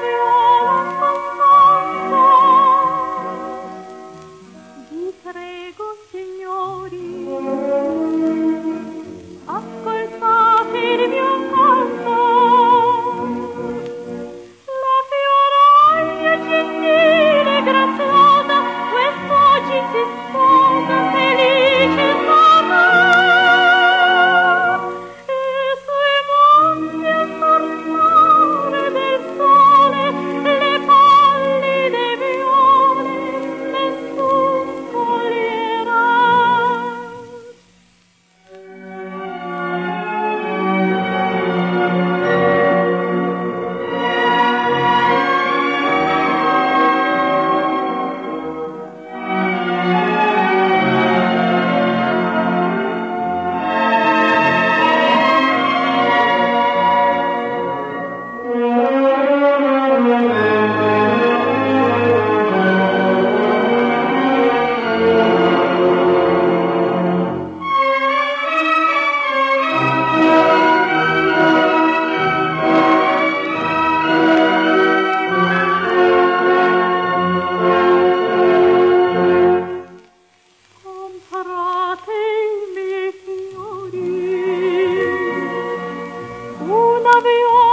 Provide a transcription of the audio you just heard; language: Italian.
viola soltanto. Vi prego, signori, ascoltate il mio canto. La fioraglia gentile, graziosa, quest'oggi si sposa, felice stata. E sui monti a tornare del sole, le pallide viole, nessun coglierà. Comprate i miei fiori, una viola